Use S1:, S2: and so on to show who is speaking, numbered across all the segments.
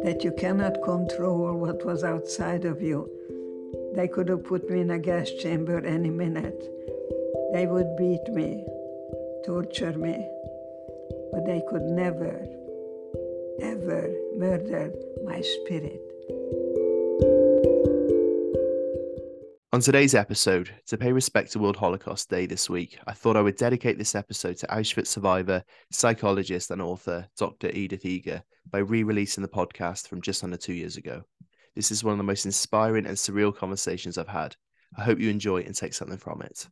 S1: that you cannot control what was outside of you. They could have put me in a gas chamber any minute. They would beat me, torture me, but they could never, ever murder my spirit.
S2: On today's episode, to pay respect to World Holocaust Day this week, I thought I would dedicate this episode to Auschwitz survivor, psychologist and author Dr. Edith Eger by re-releasing the podcast from just under 2 years ago. This is one of the most inspiring and surreal conversations I've had. I hope you enjoy and take something from it.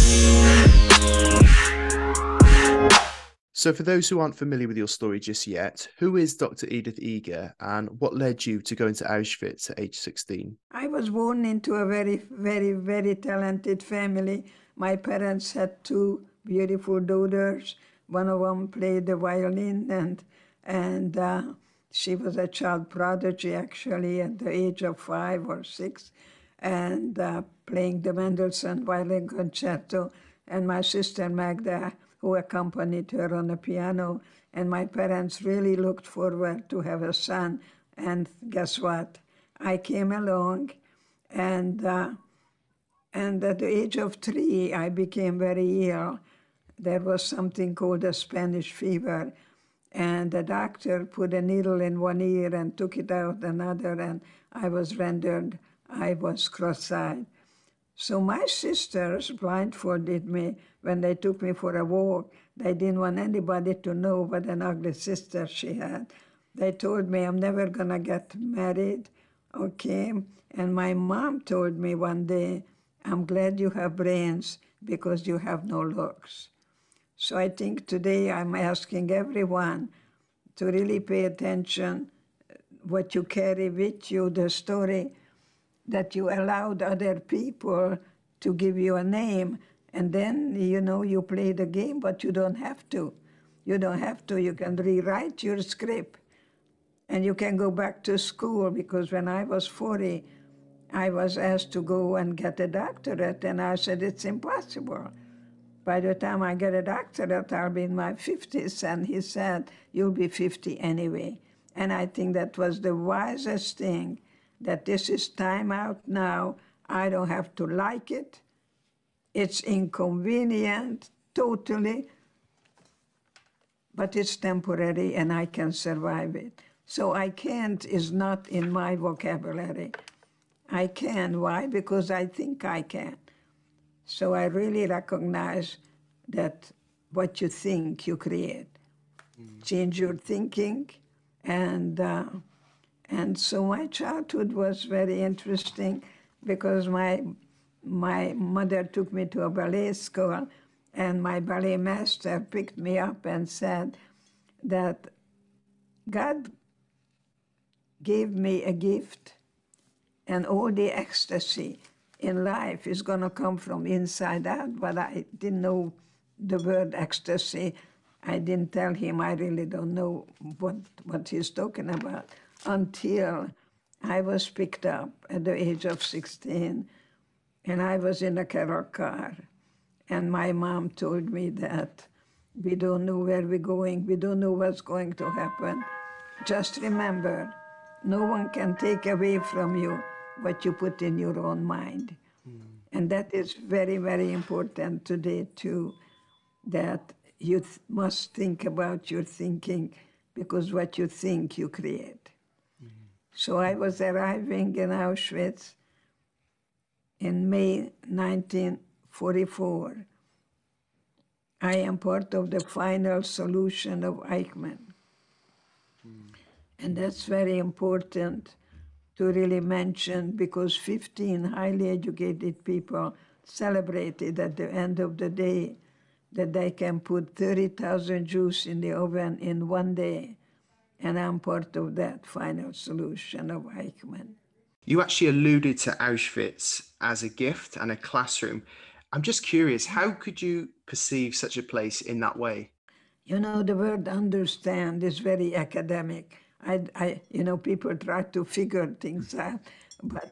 S2: So for those who aren't familiar with your story just yet, who is Dr. Edith Eger and what led you to go into Auschwitz at age 16?
S1: I was born into a very, very, very talented family. My parents had two beautiful daughters. One of them played the violin and she was a child prodigy actually at the age of 5 or 6 and playing the Mendelssohn violin concerto. And my sister Magda, who accompanied her on the piano, and my parents really looked forward to have a son. And guess what? I came along, and at the age of 3, I became very ill. There was something called a Spanish fever, and the doctor put a needle in one ear and took it out another, and I was cross-eyed. So my sisters blindfolded me when they took me for a walk. They didn't want anybody to know what an ugly sister she had. They told me I'm never going to get married, okay? And my mom told me one day, I'm glad you have brains because you have no looks. So I think today I'm asking everyone to really pay attention what you carry with you, the story that you allowed other people to give you a name, and then, you play the game, but you don't have to. You don't have to. You can rewrite your script, and you can go back to school, because when I was 40, I was asked to go and get a doctorate, and I said, it's impossible. By the time I get a doctorate, I'll be in my 50s, and he said, you'll be 50 anyway. And I think that was the wisest thing, that this is time out now. I don't have to like it. It's inconvenient, totally, but it's temporary and I can survive it. So I can't is not in my vocabulary. I can. Why? Because I think I can. So I really recognize that what you think, you create. Change your thinking, and so my childhood was very interesting because my mother took me to a ballet school, and my ballet master picked me up and said that God gave me a gift, and all the ecstasy in life is going to come from inside out, but I didn't know the word ecstasy. I didn't tell him I really don't know what he's talking about until I was picked up at the age of 16, and I was in a carol car, and my mom told me that we don't know where we're going, we don't know what's going to happen. Just remember, no one can take away from you what you put in your own mind. And that is very, very important today too, that you must think about your thinking, because what you think, you create. So I was arriving in Auschwitz in May 1944. I am part of the final solution of Eichmann. And that's very important to really mention, because 15 highly educated people celebrated at the end of the day that they can put 30,000 Jews in the oven in one day. And I'm part of that final solution of Eichmann.
S2: You actually alluded to Auschwitz as a gift and a classroom. I'm just curious, how could you perceive such a place in that way?
S1: The word understand is very academic. People try to figure things out, but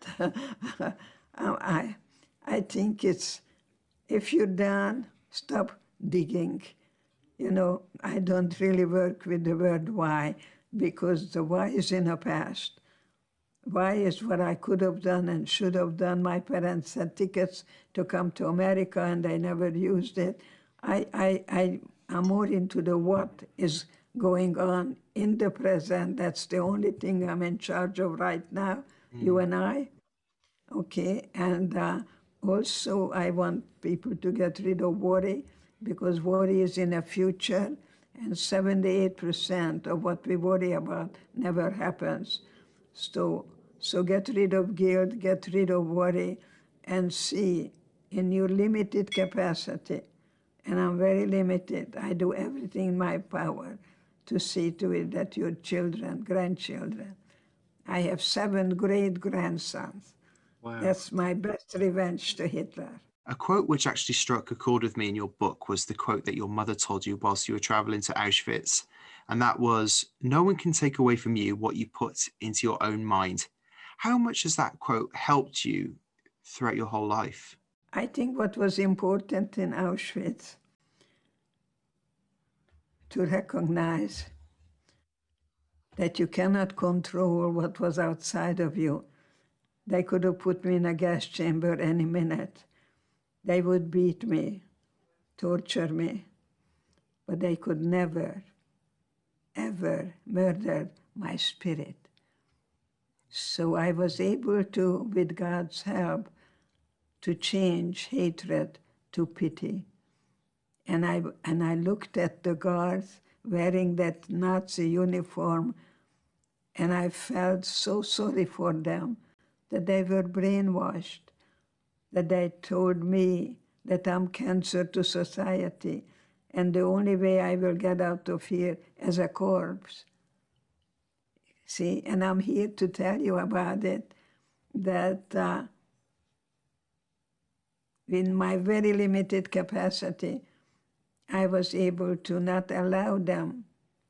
S1: I think it's, if you're done, stop digging. I don't really work with the word why. because the why is in the past. Why is what I could have done and should have done. My parents had tickets to come to America and they never used it. I'm more into the what is going on in the present. That's the only thing I'm in charge of right now, you and I. Okay, and also I want people to get rid of worry, because worry is in the future, and 78% of what we worry about never happens. So get rid of guilt, get rid of worry, and see in your limited capacity, and I'm very limited, I do everything in my power to see to it that your children, grandchildren, I have 7 great-grandsons.
S3: Wow.
S1: That's my best revenge to Hitler.
S3: A quote which actually struck a chord with me in your book was the quote that your mother told you whilst you were traveling to Auschwitz. And that was, "No one can take away from you what you put into your own mind." How much has that quote helped you throughout your whole life?
S1: I think what was important in Auschwitz to recognize that you cannot control what was outside of you. They could have put me in a gas chamber any minute. They would beat me, torture me, but they could never, ever murder my spirit. So I was able to, with God's help, to change hatred to pity. And I looked at the guards wearing that Nazi uniform, and I felt so sorry for them, that they were brainwashed, that they told me that I'm cancer to society, and the only way I will get out of here as a corpse. See, and I'm here to tell you about it, that in my very limited capacity, I was able to not allow them,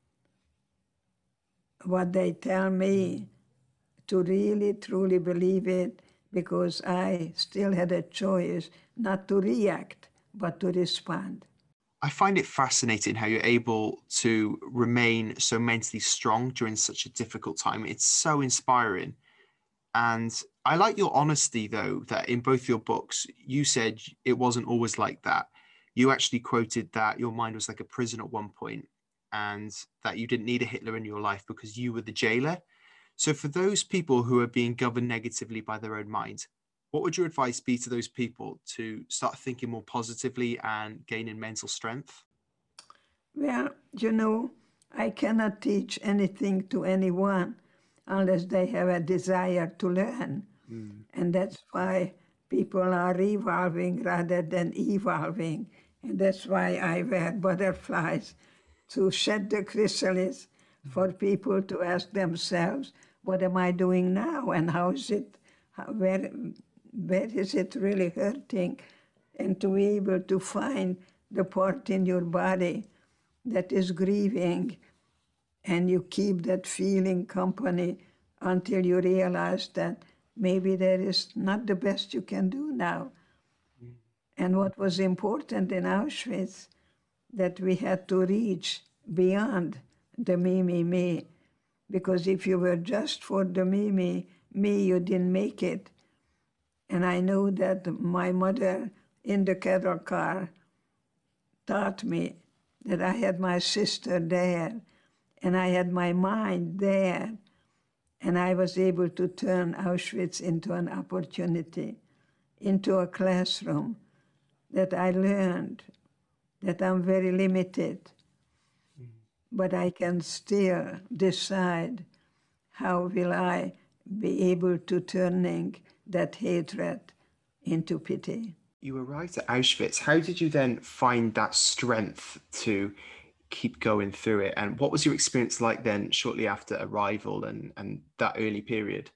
S1: what they tell me, to really, truly believe it, because I still had a choice not to react, but to respond.
S3: I find it fascinating how you're able to remain so mentally strong during such a difficult time. It's so inspiring. And I like your honesty, though, that in both your books, you said it wasn't always like that. You actually quoted that your mind was like a prison at one point, and that you didn't need a Hitler in your life because you were the jailer. So for those people who are being governed negatively by their own mind, what would your advice be to those people to start thinking more positively and gaining mental strength?
S1: Well, you know, I cannot teach anything to anyone unless they have a desire to learn. And that's why people are revolving rather than evolving. And that's why I wear butterflies, to shed the chrysalis, for people to ask themselves, what am I doing now, and how is it, where is it really hurting? And to be able to find the part in your body that is grieving, and you keep that feeling company until you realize that maybe there is not the best you can do now. And what was important in Auschwitz, that we had to reach beyond the me, because if you were just for the me, you didn't make it. And I know that my mother in the cattle car taught me that I had my sister there, and I had my mind there, and I was able to turn Auschwitz into an opportunity, into a classroom, that I learned that I'm very limited, but I can still decide how will I be able to turning that hatred into pity.
S3: You were right at Auschwitz. How did you then find that strength to keep going through it? And what was your experience like then shortly after arrival and that early period?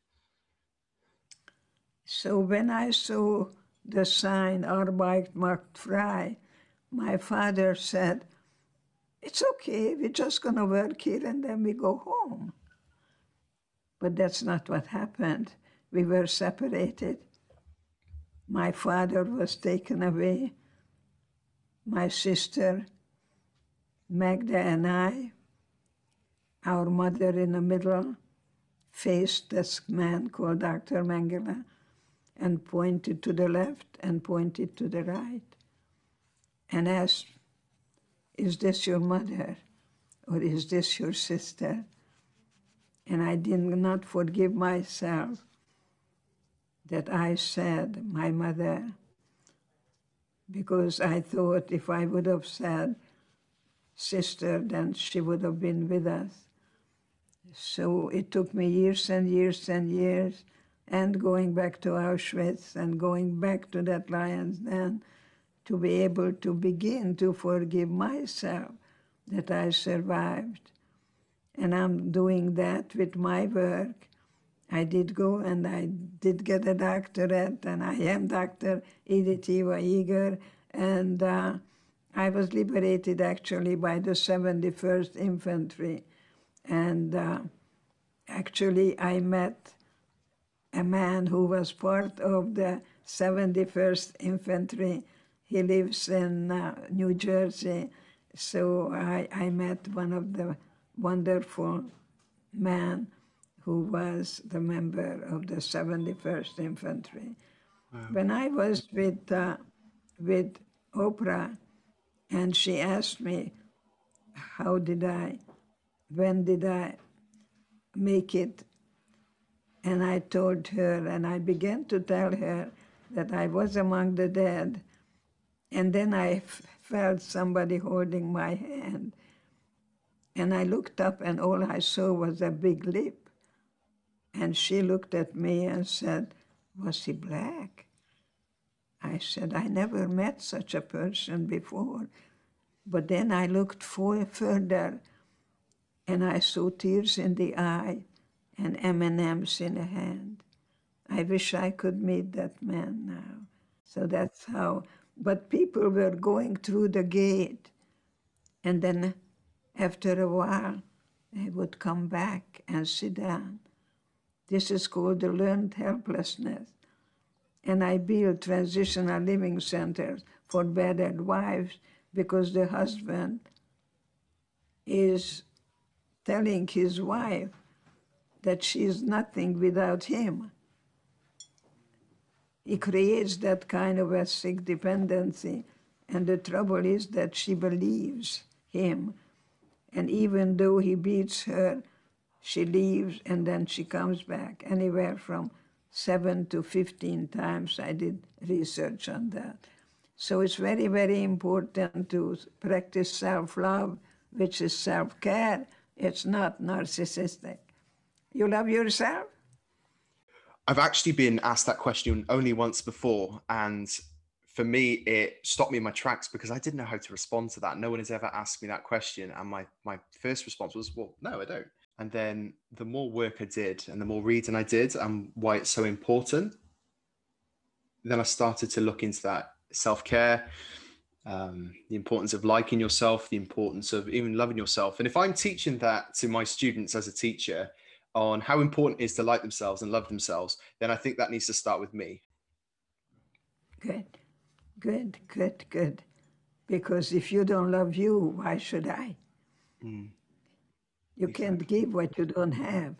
S1: So when I saw the sign Arbeit macht frei, my father said, it's okay, we're just going to work here and then we go home. But that's not what happened. We were separated. My father was taken away. My sister, Magda, and I, our mother in the middle faced this man called Dr. Mengele and pointed to the left and pointed to the right and asked, "Is this your mother or is this your sister?" And I did not forgive myself that I said my mother, because I thought if I would have said sister, then she would have been with us. So it took me years and years and years, and going back to Auschwitz and going back to that lion's den, to be able to begin to forgive myself that I survived. And I'm doing that with my work. I did go and I did get a doctorate, and I am Dr. Edith Eva Eger, and I was liberated actually by the 71st Infantry. And actually I met a man who was part of the 71st Infantry. He lives in New Jersey. So I met one of the wonderful men who was the member of the 71st Infantry.
S3: Wow.
S1: When I was with Oprah, and she asked me, when did I make it? And I told her, and I began to tell her that I was among the dead. And then I felt somebody holding my hand. And I looked up, and all I saw was a big lip. And she looked at me and said, "Was he black?" I said, "I never met such a person before." But then I looked further, and I saw tears in the eye and M&Ms in a hand. I wish I could meet that man now. So that's how. But people were going through the gate, and then after a while, they would come back and sit down. This is called the learned helplessness. And I built transitional living centers for battered wives because the husband is telling his wife that she is nothing without him. He creates that kind of a sick dependency, and the trouble is that she believes him. And even though he beats her, she leaves and then she comes back, anywhere from 7 to 15 times. I did research on that. So it's very, very important to practice self-love, which is self-care. It's not narcissistic. You love yourself?
S3: I've actually been asked that question only once before, and for me, it stopped me in my tracks because I didn't know how to respond to that. No one has ever asked me that question, and my first response was, well, no, I don't. And then the more work I did and the more reading I did and why it's so important, then I started to look into that self-care, the importance of liking yourself, the importance of even loving yourself. And if I'm teaching that to my students as a teacher on how important it is to like themselves and love themselves, then I think that needs to start with me.
S1: Good, good, good, good. Because if you don't love you, why should I? You can't give what you don't have.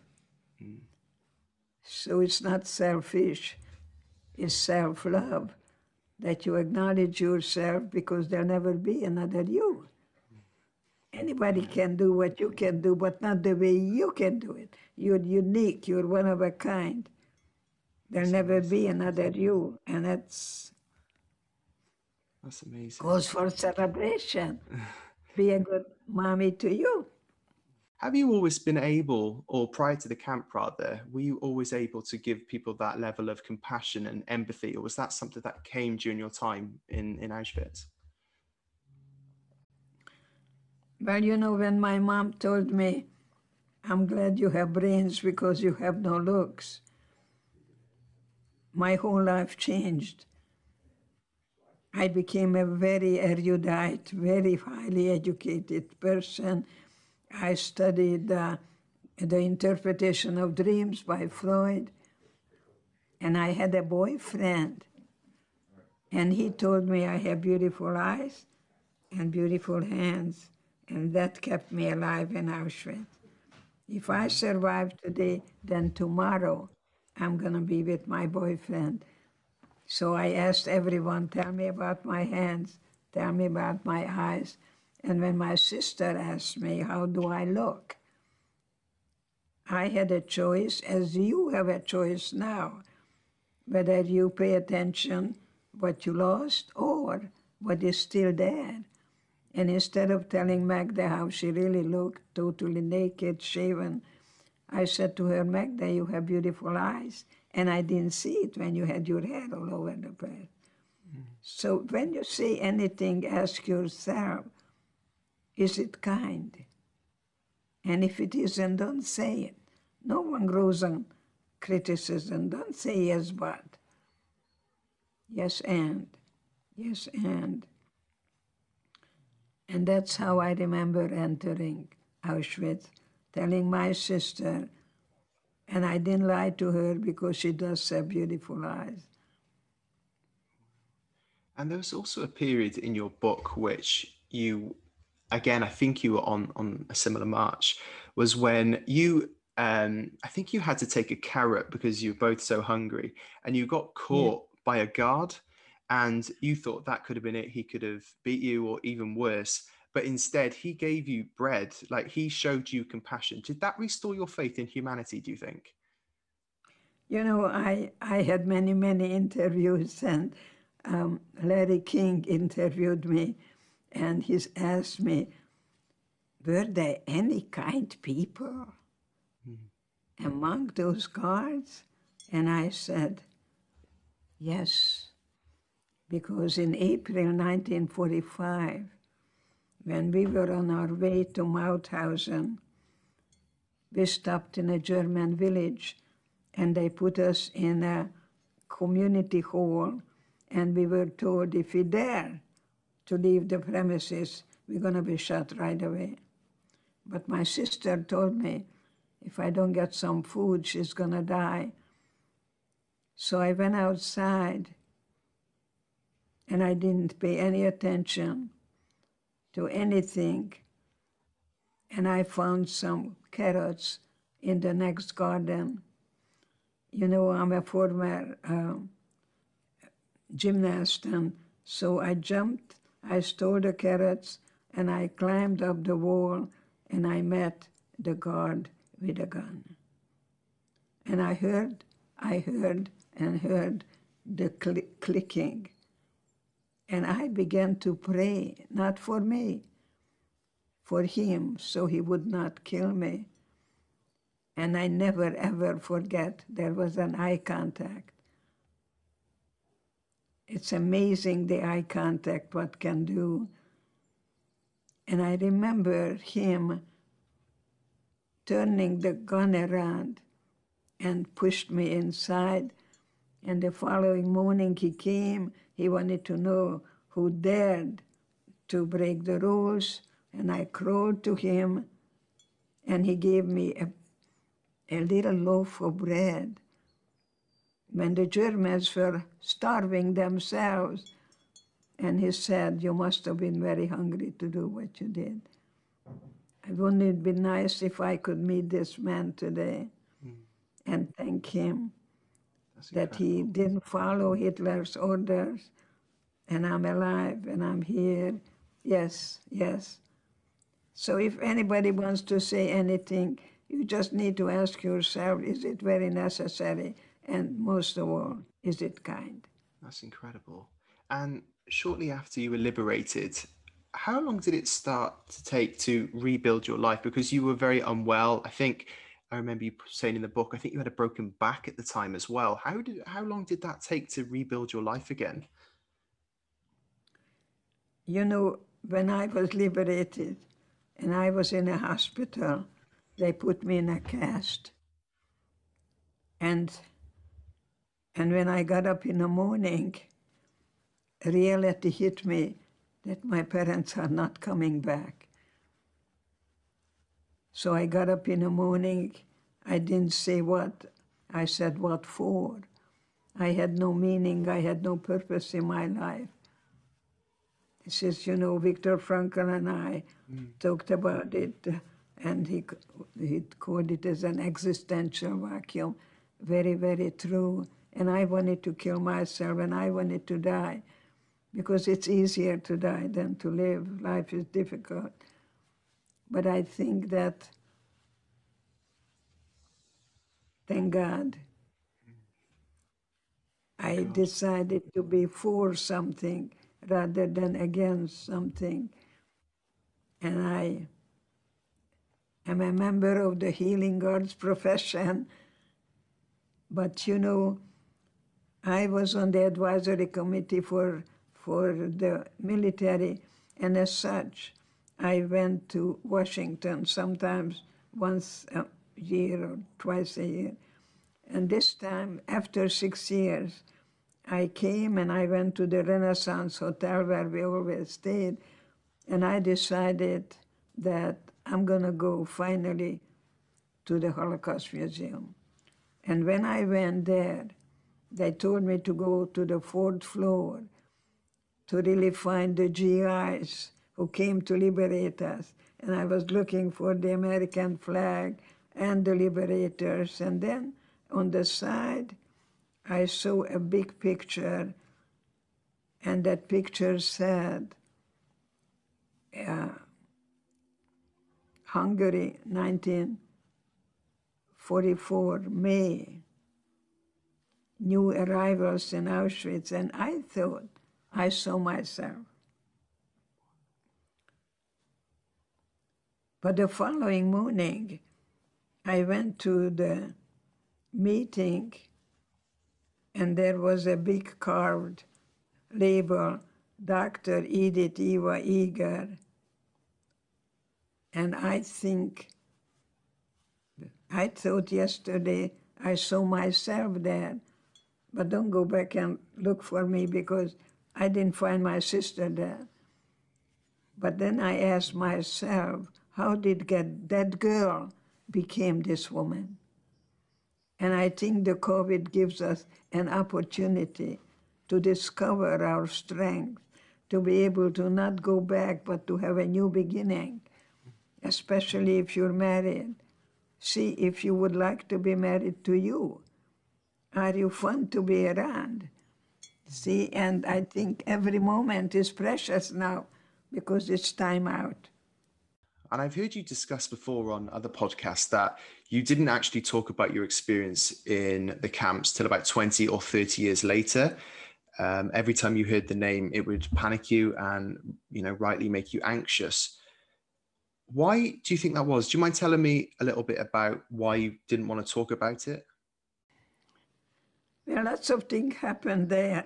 S1: So it's not selfish, it's self-love, that you acknowledge yourself because there'll never be another you. Anybody can do what you can do, but not the way you can do it. You're unique, you're one of a kind. There'll never be another you, and that's
S3: amazing.
S1: Cause for celebration. Be a good mommy to you.
S3: Have you always been able, or prior to the camp rather, were you always able to give people that level of compassion and empathy, or was that something that came during your time in Auschwitz?
S1: Well, you know, when my mom told me, "I'm glad you have brains because you have no looks," my whole life changed. I became a very erudite, very highly educated person. I studied the interpretation of dreams by Freud, and I had a boyfriend, and he told me I have beautiful eyes and beautiful hands, and that kept me alive in Auschwitz. If I survive today, then tomorrow I'm going to be with my boyfriend. So I asked everyone, tell me about my hands, tell me about my eyes. And when my sister asked me, how do I look? I had a choice, as you have a choice now, whether you pay attention what you lost or what is still there. And instead of telling Magda how she really looked, totally naked, shaven, I said to her, Magda, you have beautiful eyes. And I didn't see it when you had your hair all over the place. So when you say anything, ask yourself, is it kind? And if it isn't, don't say it. No one grows on criticism. Don't say yes, but. Yes, and. Yes, and. And that's how I remember entering Auschwitz, telling my sister, and I didn't lie to her because she does have beautiful eyes.
S3: And there was also a period in your book which you, again, I think you were on a similar march, was when you, I think you had to take a carrot because you were both so hungry, and you got caught by a guard, and you thought that could have been it. He could have beat you, or even worse. But instead, he gave you bread. Like, he showed you compassion. Did that restore your faith in humanity, do you think?
S1: You know, I had many, many interviews, and Larry King interviewed me, and he's asked me, were there any kind people among those guards? And I said, yes, because in April 1945, when we were on our way to Mauthausen, we stopped in a German village, and they put us in a community hall, and we were told if we dare to leave the premises, we're going to be shot right away. But my sister told me if I don't get some food, she's going to die. So I went outside, and I didn't pay any attention to anything. And I found some carrots in the next garden. You know, I'm a former gymnast, and so I jumped, I stole the carrots, and I climbed up the wall, and I met the guard with a gun. And I heard the clicking. And I began to pray, not for me, for him, so he would not kill me. And I never, ever forget there was an eye contact. It's amazing, the eye contact, what can do. And I remember him turning the gun around and pushed me inside. And the following morning he came. He wanted to know who dared to break the rules. And I crawled to him, and he gave me a little loaf of bread. When the Germans were starving themselves, and he said, you must have been very hungry to do what you did. Wouldn't it be nice if I could meet this man today and thank him that he didn't follow Hitler's orders, and I'm alive and I'm here. Yes, yes. So if anybody wants to say anything, you just need to ask yourself, is it very necessary? And most of all, is it kind?
S3: That's incredible. And shortly after you were liberated, how long did it start to take to rebuild your life? Because you were very unwell. I think I remember you saying in the book, I think you had a broken back at the time as well. How long did that take to rebuild your life again?
S1: You know, when I was liberated and I was in a hospital, they put me in a cast. And when I got up in the morning, reality hit me that my parents are not coming back. So I got up in the morning. I didn't say what. I said, what for? I had no meaning. I had no purpose in my life. This is, you know, Viktor Frankl and I talked about it and he called it as an existential vacuum. Very, very true. And I wanted to kill myself, and I wanted to die, because it's easier to die than to live. Life is difficult. But I think that, thank God, I decided to be for something rather than against something. And I am a member of the healing arts profession. But you know, I was on the advisory committee for the military, and as such, I went to Washington sometimes once a year or twice a year. And this time, after 6 years, I came and I went to the Renaissance Hotel where we always stayed, and I decided that I'm going to go finally to the Holocaust Museum. And when I went there, they told me to go to the 4th floor to really find the GIs who came to liberate us. And I was looking for the American flag and the liberators. And then on the side, I saw a big picture, and that picture said, Hungary, 1944, May, new arrivals in Auschwitz, and I thought I saw myself. But the following morning, I went to the meeting, and there was a big carved label, Dr. Edith Eva Eger. And I thought yesterday I saw myself there, but don't go back and look for me because I didn't find my sister there. But then I asked myself, how did that girl became this woman? And I think the COVID gives us an opportunity to discover our strength, to be able to not go back, but to have a new beginning, especially if you're married. See if you would like to be married to you. Are you fun to be around? See, and I think every moment is precious now because it's time out.
S2: And I've heard you discuss before on other podcasts that you didn't actually talk about your experience in the camps till about 20 or 30 years later. Every time you heard the name, it would panic you and, rightly make you anxious. Why do you think that was? Do you mind telling me a little bit about why you didn't want to talk about it?
S1: Well, lots of things happened there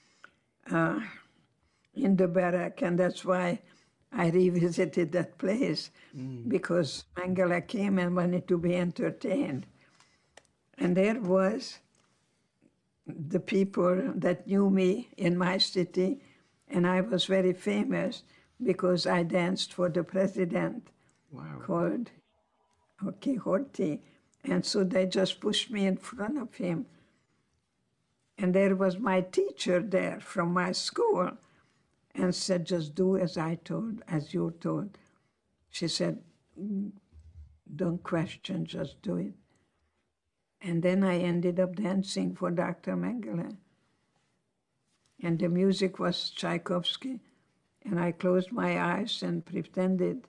S1: in the barrack, and that's why I revisited that place, because Mengele came and wanted to be entertained. And there was the people that knew me in my city, and I was very famous because I danced for the president. Wow. Called Quixote. And so they just pushed me in front of him. And there was my teacher there from my school, and said, just do as you're told. She said, don't question, just do it. And then I ended up dancing for Dr. Mengele. And the music was Tchaikovsky, and I closed my eyes and pretended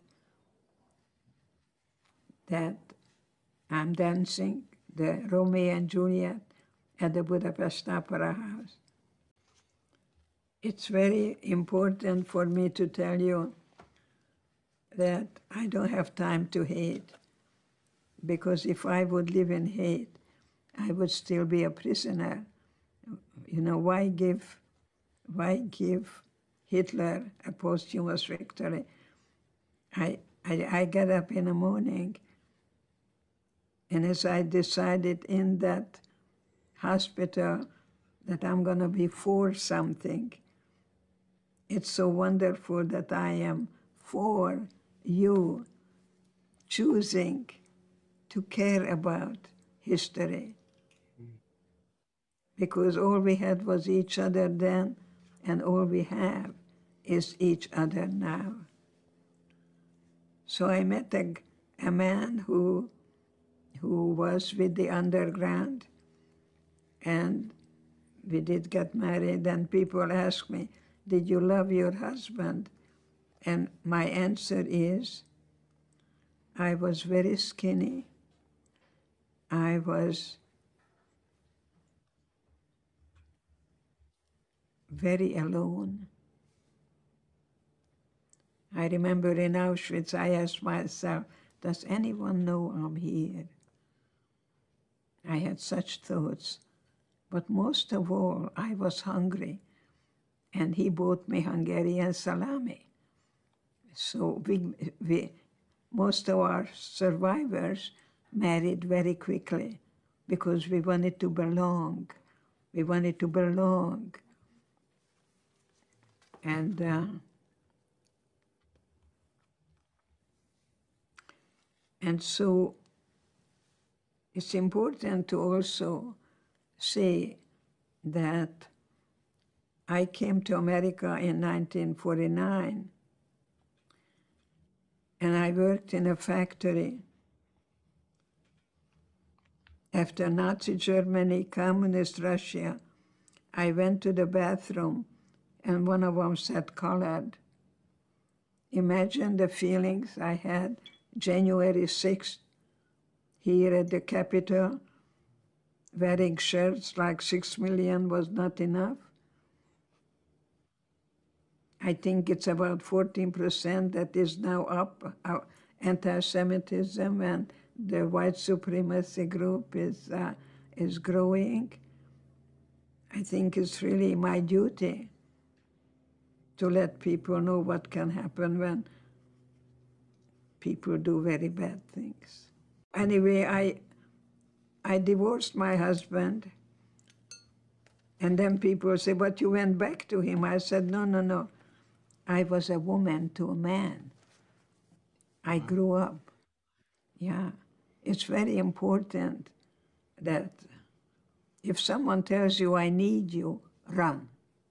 S1: that I'm dancing the Romeo and Juliet at the Budapest Opera House. It's very important for me to tell you that I don't have time to hate, because if I would live in hate, I would still be a prisoner. Why give Hitler a posthumous victory? I get up in the morning, and as I decided in that hospital that I'm going to be for something, it's so wonderful that I am for you choosing to care about history. Because all we had was each other then, and all we have is each other now. So I met a man who was with the underground, and we did get married, and people ask me, did you love your husband? And my answer is, I was very skinny. I was very alone. I remember in Auschwitz, I asked myself, does anyone know I'm here? I had such thoughts. But most of all, I was hungry. And he bought me Hungarian salami. So most of our survivors married very quickly because we wanted to belong. We wanted to belong. And so it's important to also say that I came to America in 1949, and I worked in a factory. After Nazi Germany, Communist Russia, I went to the bathroom, and one of them said colored. Imagine the feelings I had January 6th, here at the Capitol, wearing shirts like 6 million was not enough. I think it's about 14% that is now up, anti-Semitism, and the white supremacy group is growing. I think it's really my duty to let people know what can happen when people do very bad things. Anyway, I divorced my husband, and then people say, but you went back to him. I said, no. I was a woman to a man. I grew up. Yeah. It's very important that if someone tells you, I need you, run.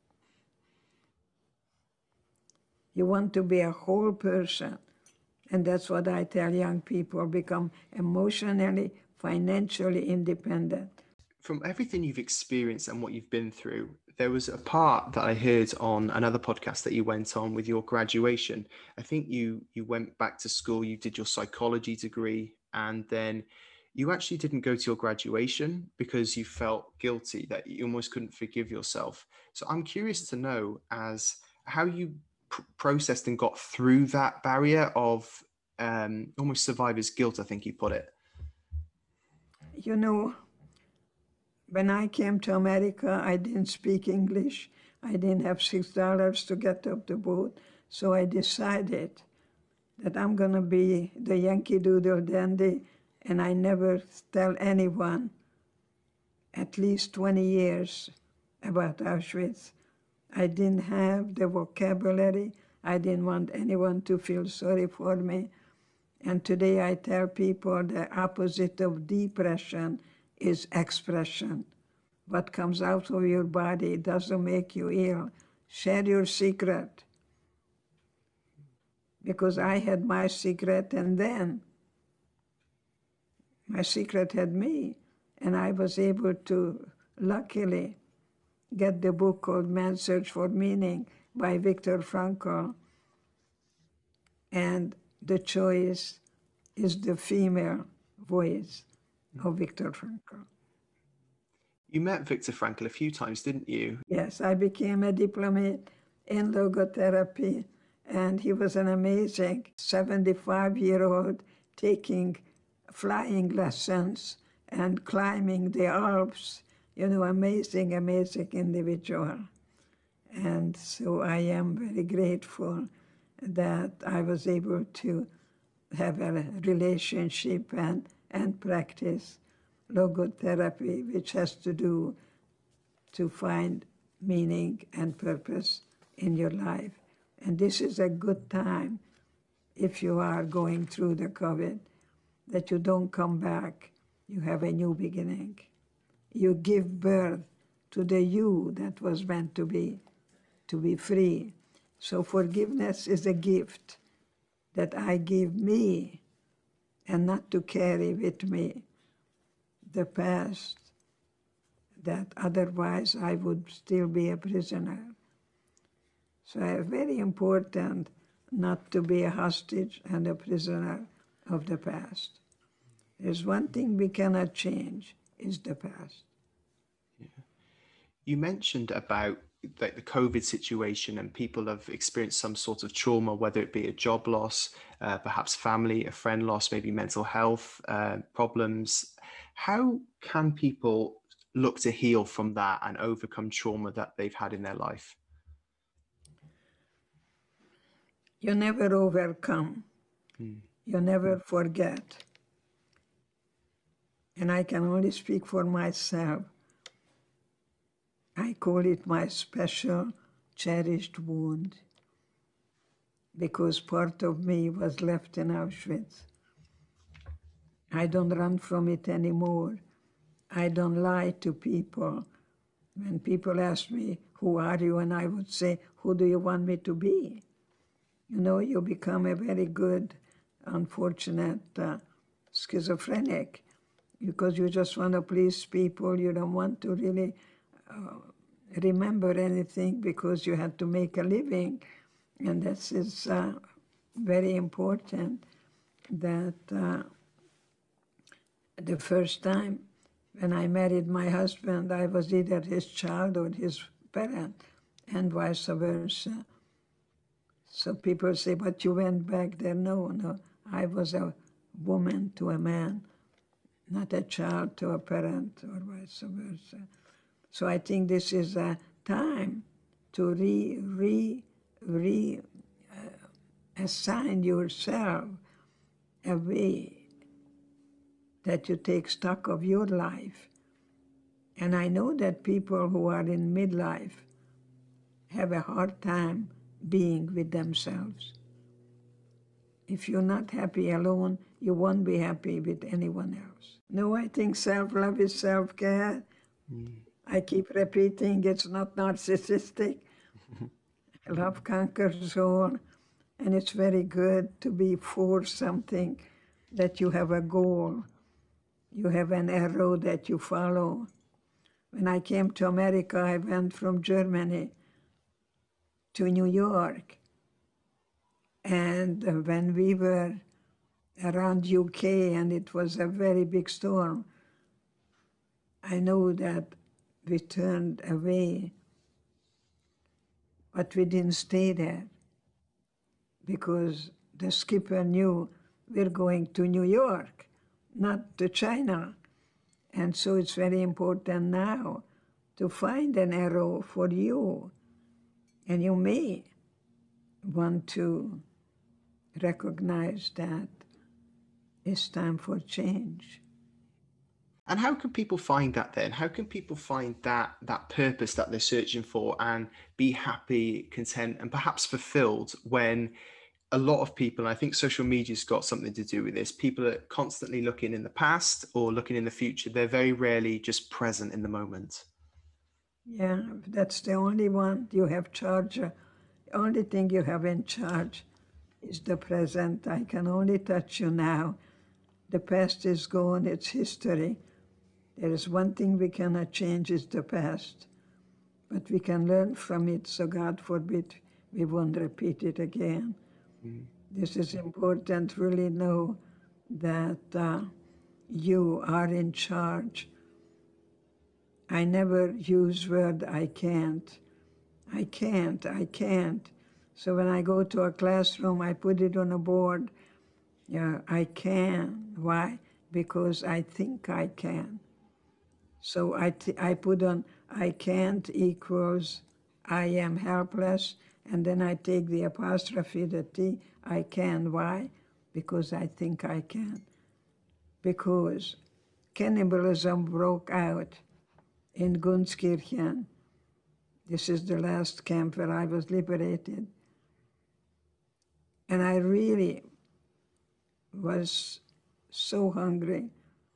S1: You want to be a whole person. And that's what I tell young people, become emotionally, financially independent.
S3: From everything you've experienced and what you've been through, there was a part that I heard on another podcast that you went on with your graduation. I think you went back to school, you did your psychology degree, and then you actually didn't go to your graduation because you felt guilty, that you almost couldn't forgive yourself. So I'm curious to know as how you processed and got through that barrier of almost survivor's guilt, I think you put it.
S1: You know, when I came to America, I didn't speak English. I didn't have $6 to get off the boat. So I decided that I'm going to be the Yankee Doodle Dandy, and I never tell anyone at least 20 years about Auschwitz. I didn't have the vocabulary. I didn't want anyone to feel sorry for me. And today I tell people the opposite of depression is expression. What comes out of your body doesn't make you ill. Share your secret. Because I had my secret, and then my secret had me. And I was able to, luckily, get the book called Man's Search for Meaning by Viktor Frankl. And the choice is the female voice of Viktor Frankl.
S3: You met Viktor Frankl a few times, didn't you?
S1: Yes, I became a diplomat in logotherapy, and he was an amazing 75-year-old taking flying lessons and climbing the Alps, amazing individual. And so I am very grateful that I was able to have a relationship and practice logotherapy, which has to do to find meaning and purpose in your life. And this is a good time, if you are going through the COVID, that you don't come back. You have a new beginning. You give birth to the you that was meant to be free. So forgiveness is a gift that I give me and not to carry with me the past, that otherwise I would still be a prisoner. So it's very important not to be a hostage and a prisoner of the past. There's one thing we cannot change, is the past.
S3: You mentioned about the COVID situation, and people have experienced some sort of trauma, whether it be a job loss, perhaps family, a friend loss, maybe mental health problems. How can people look to heal from that and overcome trauma that they've had in their life?
S1: You never overcome. You never forget. And I can only speak for myself. I call it my special, cherished wound, because part of me was left in Auschwitz. I don't run from it anymore. I don't lie to people. When people ask me, who are you? And I would say, who do you want me to be? You know, you become a very good, unfortunate schizophrenic, because you just want to please people. You don't want to really remember anything, because you had to make a living. And this is very important, that the first time when I married my husband, I was either his child or his parent, and vice versa. So people say, but you went back there. No, I was a woman to a man, not a child to a parent, or vice versa. So I think this is a time to assign yourself a way that you take stock of your life. And I know that people who are in midlife have a hard time being with themselves. If you're not happy alone, you won't be happy with anyone else. No, I think self-love is self-care. I keep repeating, it's not narcissistic. Love conquers all. And it's very good to be for something, that you have a goal. You have an arrow that you follow. When I came to America, I went from Germany to New York. And when we were around UK and it was a very big storm, I know that we turned away, but we didn't stay there, because the skipper knew we're going to New York, not to China. And so it's very important now to find an arrow for you. And you may want to recognize that it's time for change.
S3: And how can people find that then? How can people find that purpose that they're searching for and be happy, content, and perhaps fulfilled, when a lot of people, and I think social media's got something to do with this, people are constantly looking in the past or looking in the future. They're very rarely just present in the moment.
S1: Yeah, that's the only one you have charge. The only thing you have in charge is the present. I can only touch you now. The past is gone, it's history. There is one thing we cannot change, is the past. But we can learn from it, so God forbid we won't repeat it again. This is important. Really know that you are in charge. I never use word I can't. I can't. So when I go to a classroom, I put it on a board. Yeah, I can. Why? Because I think I can. So I put on I can't equals I am helpless, and then I take the apostrophe, the T, I can. Why? Because I think I can. Because cannibalism broke out in Gunskirchen. This is the last camp where I was liberated. And I really was so hungry.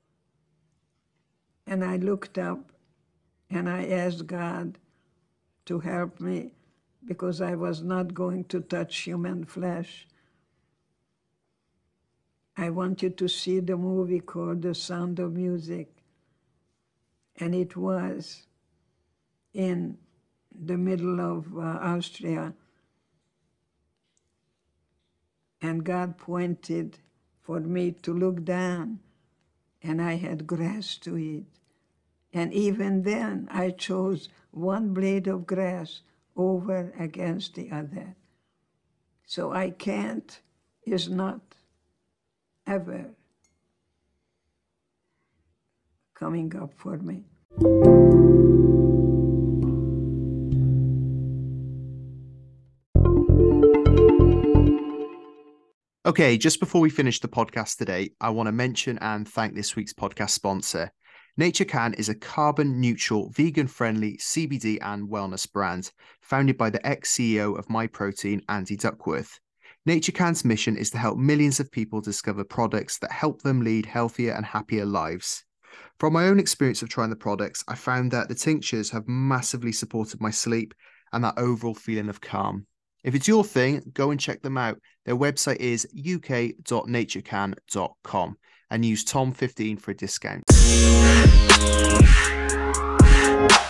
S1: And I looked up and I asked God to help me, because I was not going to touch human flesh. I want you to see the movie called The Sound of Music. And it was in the middle of Austria. And God pointed for me to look down, and I had grass to eat. And even then, I chose one blade of grass over against the other. So I can't is not ever coming up for me.
S2: Okay, just before we finish the podcast today, I want to mention and thank this week's podcast sponsor. Nature Can is a carbon-neutral, vegan-friendly CBD and wellness brand founded by the ex-CEO of MyProtein, Andy Duckworth. Nature Can's mission is to help millions of people discover products that help them lead healthier and happier lives. From my own experience of trying the products, I found that the tinctures have massively supported my sleep and that overall feeling of calm. If it's your thing, go and check them out. Their website is uk.naturecan.com and use Tom15 for a discount.